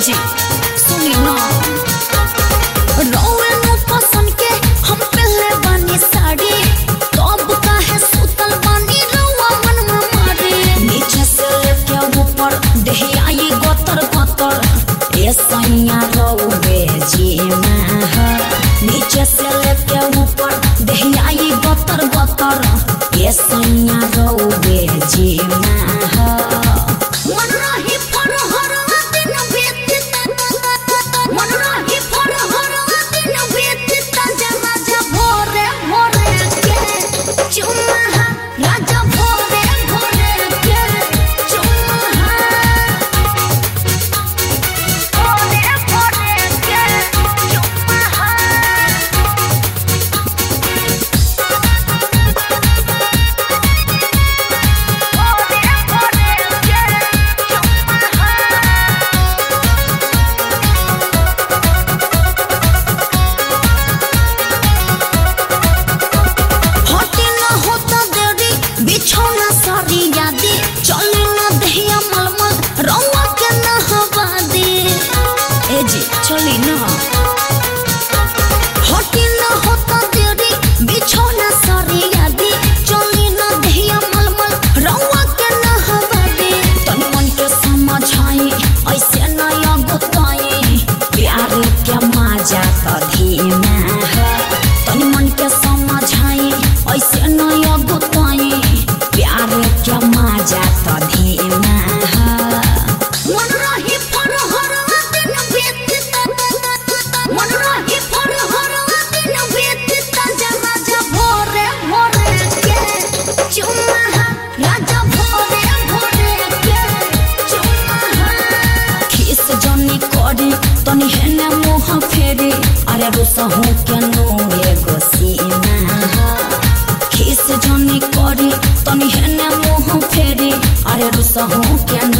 जी सुनी ना रोवे नो पसंद के हम पहले बानी साड़ी तब काहे सुतल बानी रवा मन में मारे नीचे से लेके ऊपर देह आई गतर गतर ए सैया रोवे जी ना नीचे से लेके ऊपर देह आई गतर गतर ए सैया रोवे जी ना चली ना हटी ना होता देरी बिछौना सारी यादी चली ना दहिया मलमल रवा के ना हवा दे तन मन के समझाई ऐसे ना गुताई प्यार के मजा तो धीमा है तन मन के समझाई ऐसे ना गुताई प्यार के मजा तो धीमा है तनी हेने मुँह फेरे अरे रुसहू के नोए गोसीना खीस जनी करी तनी हेने मुँह फेरे अरे रुसहू के